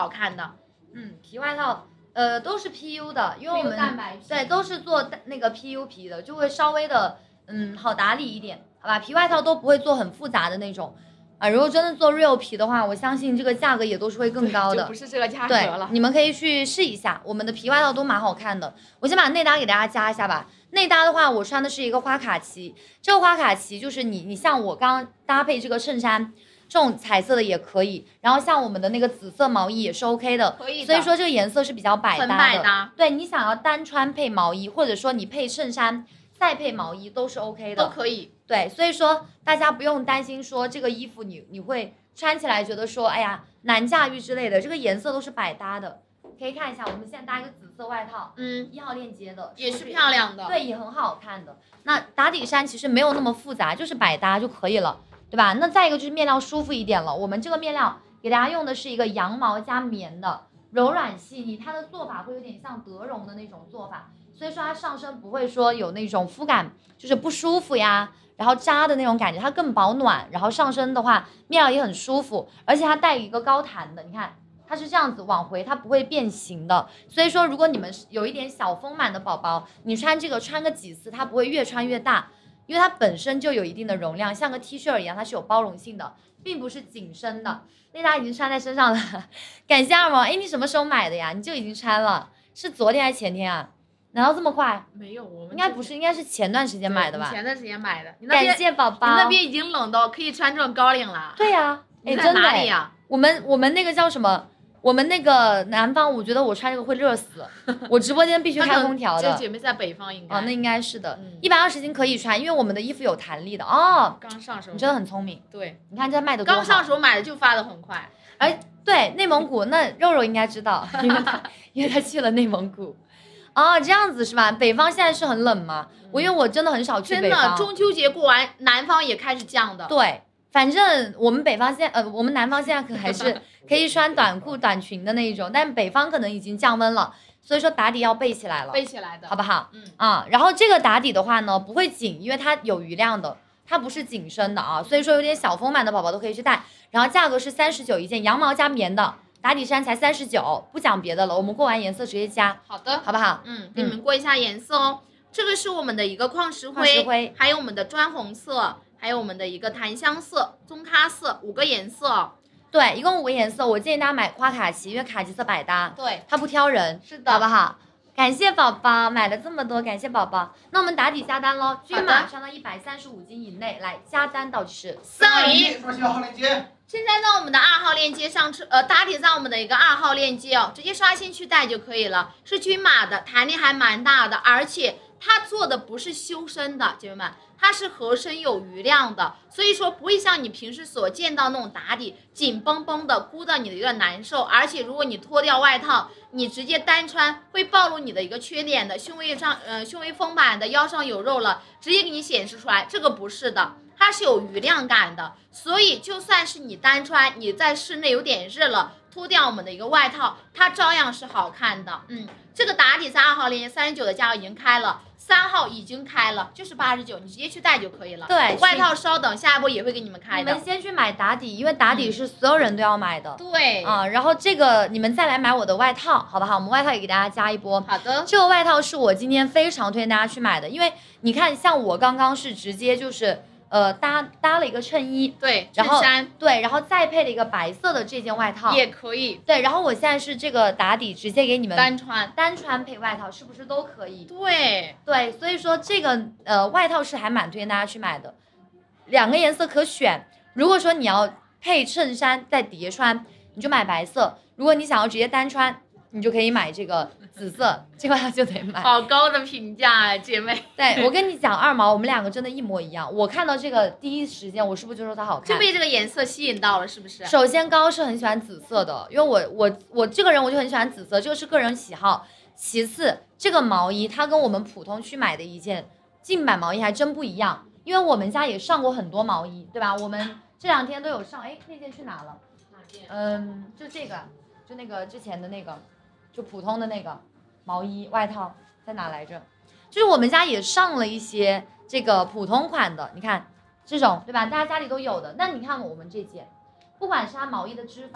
好看的。 皮外套都是 PU 的，因为我们蛋白皮对都是做那个 PU 皮的，就会稍微的好打理一点，好吧？皮外套都不会做很复杂的那种啊。如果真的做 real 皮的话，我相信这个价格也都是会更高的， 就不是这个价格对了。 你们可以去试一下，我们的皮外套都蛮好看的。我先把内搭给大家加一下吧。内搭的话，我穿的是一个花卡其，这个花卡其就是你像我刚刚搭配这个衬衫。这种彩色的也可以，然后像我们的那个紫色毛衣也是 OK 的， 可以的。 所以说这个颜色是比较百搭的， 很百搭。 对你想要单穿配毛衣，或者说你配衬衫再配毛衣都是 OK 的， 都可以。 对，所以说大家不用担心说这个衣服你会穿起来觉得说哎呀难驾驭之类的，这个颜色都是百搭的。可以看一下，我们现在搭一个紫色外套，1号链接的， 也是漂亮的， 对，也很好看的。那打底衫其实没有那么复杂，就是百搭就可以了。对吧？那再一个就是面料舒服一点了。我们这个面料给大家用的是一个羊毛加棉的，柔软细腻，它的做法会有点像德绒的那种做法，所以说它上身不会说有那种肤感就是不舒服呀，然后扎的那种感觉，它更保暖。然后上身的话，面料也很舒服，而且它带一个高弹的，你看它是这样子往回，它不会变形的。所以说，如果你们有一点小丰满的宝宝，你穿这个穿个几次，它不会越穿越大。因为它本身就有一定的容量，像个 T 恤一样，它是有包容性的，并不是紧身的。内搭已经穿在身上了，感谢二毛。哎，你什么时候买的呀？你就已经穿了？是昨天还是前天啊？难道这么快？ 没有，我们应该不是，应该是前段时间买的吧？ 前段时间买的。 感谢宝宝。 你那边已经冷到可以穿这种高领了。 对呀， 哎，真的哪里呀？ 我们那个叫什么？我们那个南方，我觉得我穿这个会热死，我直播间必须开空调的。 这姐妹在北方应该。 哦，那应该是的，120斤可以穿，因为我们的衣服有弹力的哦。 刚上手， 你真的很聪明。 对， 你看这卖的多好。 刚上手买的就发的很快。 哎，对，内蒙古那肉肉应该知道，因为他去了内蒙古。哦，这样子是吧？北方现在是很冷吗？因为我真的很少去北方。 真的，中秋节过完，南方也开始降的。 对。反正我们北方现在我们南方现在可还是可以穿短裤短裙的那一种，但北方可能已经降温了，所以说打底要备起来了， 备起来的， 好不好？然后这个打底的话呢，不会紧，因为它有余量的，它不是紧身的啊，所以说有点小丰满的宝宝都可以去戴。然后价格是39一件，羊毛加棉的，打底衫才39，不讲别的了，我们过完颜色直接加。 好的， 好不好？ 给你们过一下颜色哦。这个是我们的一个矿石灰，还有我们的砖红色。还有我们的一个檀香色、棕咖色，5个颜色， 对，一共5个颜色。我建议大家买花卡其，因为卡其色百搭， 对， 它不挑人， 是的， 好不好？感谢宝宝买了这么多，感谢宝宝。那我们打底下单喽，均码上到135斤以内，来加单倒计时 3、2、1， 刷新2号链接。 现在到我们的2号链接上打底在我们的一个2号链接哦，直接刷新去带就可以了，是均码的，弹力还蛮大的，而且它做的不是修身的，姐妹们。它是合身有余量的，所以说不会像你平时所见到那种打底紧绷绷的，箍到你的一个难受。而且如果你脱掉外套，你直接单穿会暴露你的一个缺点的，胸围丰满的，腰上有肉了，直接给你显示出来。这个不是的，它是有余量感的，所以就算是你单穿，你在室内有点热了，脱掉我们的一个外套，它照样是好看的。这个打底在2号链接39的价格已经开了。3号已经开了，就是89，你直接去带就可以了。 对， 外套稍等，下一波也会给你们开的。 你们先去买打底，因为打底是所有人都要买的。 对然后这个你们再来买我的外套，好不好？我们外套也给大家加一波。 好的， 这个外套是我今天非常推荐大家去买的，因为你看，像我刚刚是直接就是搭了一个衬衣， 对， 然后衬衫， 对，然后再配了一个白色的这件外套也可以。 对，然后我现在是这个打底直接给你们单穿配外套，是不是都可以？ 对对，所以说这个外套是还蛮推荐大家去买的，2个颜色可选。如果说你要配衬衫再叠穿，你就买白色；如果你想要直接单穿，你就可以买这个紫色，这个就得买。 好高的评价啊，姐妹。 对，我跟你讲2毛，我们2个真的一模一样。我看到这个第一时间，我是不是就说它好看？ 就被这个颜色吸引到了，是不是？ 首先高是很喜欢紫色的，因为我这个人我就很喜欢紫色，这个是个人喜好。其次，这个毛衣它跟我们普通去买的一件净版毛衣还真不一样，因为我们家也上过很多毛衣，对吧？我们这2天都有上。哎，那件去哪了？ 哪件？ 就这个，就那个之前的那个。就普通的那个毛衣外套在哪来着？就是我们家也上了一些这个普通款的，你看这种对吧？大家家里都有的。那你看我们这件，不管是它毛衣的织法，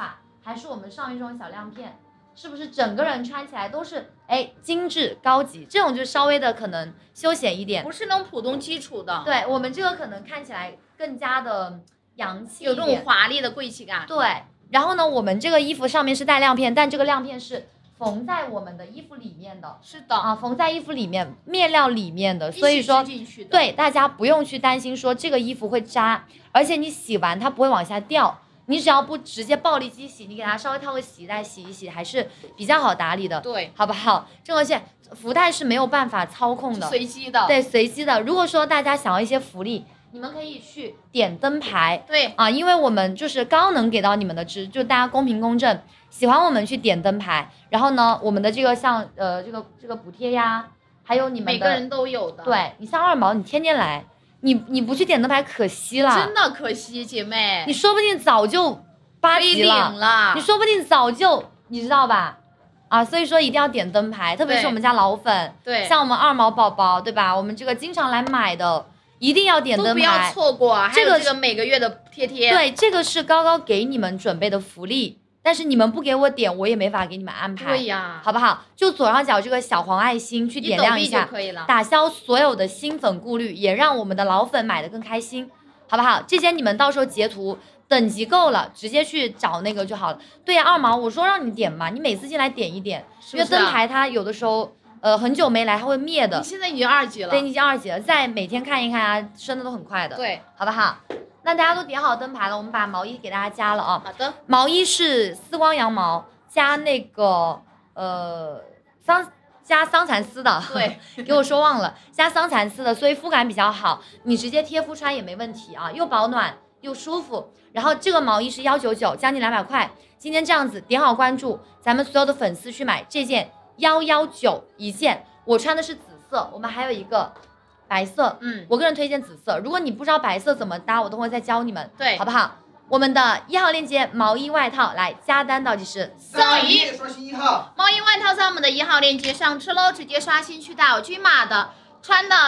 还是我们上面这种小亮片，是不是整个人穿起来都是精致高级？这种就稍微的可能休闲一点， 不是那种普通基础的。 对，我们这个可能看起来更加的洋气一点， 有这种华丽的贵气感。 对，然后呢，我们这个衣服上面是带亮片，但这个亮片是缝在我们的衣服里面的。 是的啊，缝在衣服里面面料里面的，所以说对大家不用去担心说这个衣服会扎，而且你洗完它不会往下掉。你只要不直接暴力机洗，你给它稍微套个洗衣袋洗一洗，还是比较好打理的， 对， 好不好？这个线福袋是没有办法操控的， 随机的， 对，随机的。如果说大家想要一些福利，你们可以去点灯牌， 对啊，因为我们就是刚能给到你们的就大家公平公正，喜欢我们去点灯牌，然后呢，我们的这个像这个补贴呀，还有你们的每个人都有的， 对你像2毛，你天天来。你不去点灯牌可惜了， 真的可惜，姐妹， 你说不定早就8级了，你说不定早就你知道吧？啊，所以说一定要点灯牌，特别是我们家老粉， 对， 像我们2毛宝宝，对吧？我们这个经常来买的，一定要点灯牌， 都不要错过。 这个这个每个月的贴贴， 对，这个是高高给你们准备的福利。但是你们不给我点，我也没法给你们安排， 对呀， 好不好？就左上角这个小黄爱心去点亮一下， 就可以了， 打消所有的新粉顾虑，也让我们的老粉买的更开心，好不好？这些你们到时候截图，等级够了，直接去找那个就好了。对呀，2毛，我说让你点嘛，你每次进来点一点，因为灯牌它有的时候很久没来，它会灭的。 你现在已经2级了， 对，你已经2级了，再每天看一看啊，升的都很快的， 对， 好不好？那大家都点好灯牌了，我们把毛衣给大家加了啊。 好的， 毛衣是丝光羊毛加那个加桑蚕丝的， 对， 给我说忘了，加桑蚕丝的，所以肤感比较好，你直接贴肤穿也没问题啊，又保暖又舒服。然后这个毛衣是199，将近200块。今天这样子点好关注，咱们所有的粉丝去买这件119一件，我穿的是紫色，我们还有一个白色，我个人推荐紫色。如果你不知道白色怎么搭，我等会再教你们， 对， 好不好？我们的1号链接毛衣外套来加单倒计时送1， 刷新1号毛衣外套在我们的1号链接上车喽，直接刷新去带有均码的，穿到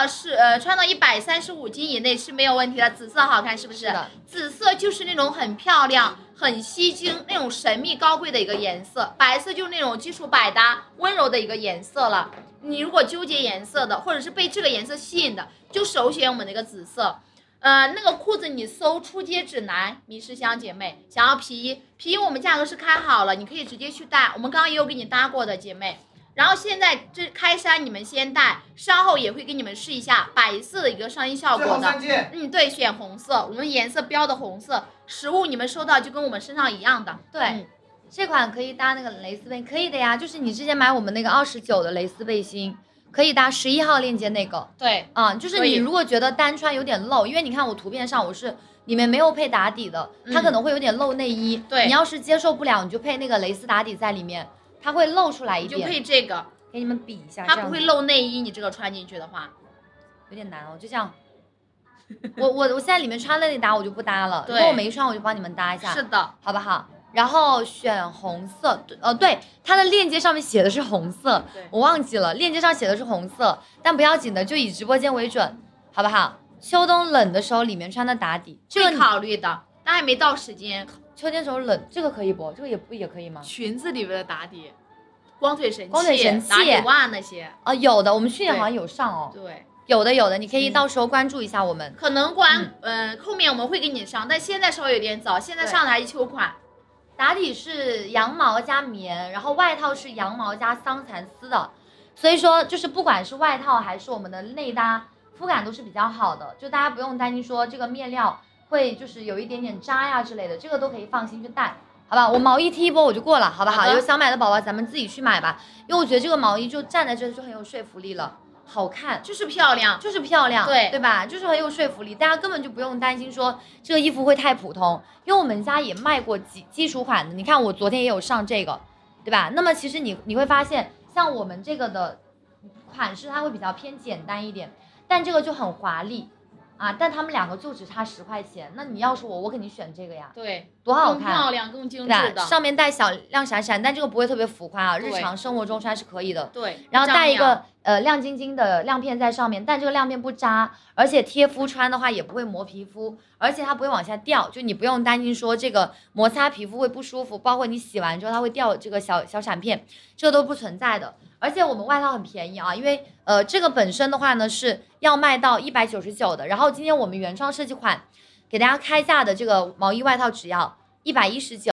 135斤以内是没有问题的。紫色好看是不是？ 是的， 紫色就是那种很漂亮、很吸睛、那种神秘高贵的一个颜色，白色就是那种基础百搭、温柔的一个颜色了。你如果纠结颜色的，或者是被这个颜色吸引的，就首选我们的一个紫色。那个裤子你搜出街指南，迷失香姐妹想要皮衣我们价格是开好了，你可以直接去带，我们刚刚也有给你搭过的姐妹。然后现在这开衫你们先带，稍后也会给你们试一下白色的一个上衣效果的。对，选红色，我们颜色标的红色，实物你们收到就跟我们身上一样的。 对。这款可以搭那个蕾丝背，可以的呀，就是你之前买我们那个29的蕾丝背心，可以搭11号链接那个。 对， 就是你如果觉得单穿有点露，因为你看我图片上我是里面没有配打底的，它可能会有点露内衣。 对， 你要是接受不了，你就配那个蕾丝打底在里面，它会露出来一点。 就配这个， 给你们比一下， 它不会露内衣，你这个穿进去的话， 有点难哦，就这样。我现在里面穿了那搭我就不搭了，如果我没穿我就帮你们搭一下。 是的， 好不好？然后选红色，对，它的链接上面写的是红色，我忘记了，链接上写的是红色，但不要紧的，就以直播间为准，好不好？秋冬冷的时候里面穿的打底，这个考虑的，但还没到时间。 秋天时候冷，这个可以不？这个也可以吗？ 裙子里面的打底，光腿神器， 打底袜那些有的，我们去年好像有上哦。 对。 有的，你可以到时候关注一下我们。 可能后面我们会给你上，但现在稍微有点早，现在上的还是秋款。 打底是羊毛加棉，然后外套是羊毛加桑蚕丝的，所以说就是不管是外套还是我们的内搭，肤感都是比较好的，就大家不用担心说这个面料会就是有一点点扎呀之类的，这个都可以放心去带，好吧？我毛衣踢一波我就过了，好不好？有想买的宝宝咱们自己去买吧，因为我觉得这个毛衣就站在这就很有说服力了。好看， 就是漂亮， 对吧？就是很有说服力，大家根本就不用担心说这个衣服会太普通，因为我们家也卖过基础款的，你看我昨天也有上这个，对吧？那么其实你会发现，像我们这个的款式它会比较偏简单一点，但这个就很华丽， 啊，但他们两个就只差10块钱，那你要是我肯定选这个呀， 对， 多好看， 更漂亮，更精致的， 上面带小亮闪闪，但这个不会特别浮夸啊，日常生活中穿是可以的。 对， 然后带一个亮晶晶的亮片在上面，但这个亮片不扎，而且贴肤穿的话也不会磨皮肤，而且它不会往下掉，就你不用担心说这个摩擦皮肤会不舒服，包括你洗完之后它会掉这个小闪片，这个都不存在的。而且我们外套很便宜啊，因为这个本身的话呢是要卖到199的，然后今天我们原创设计款给大家开价的这个毛衣外套只要119。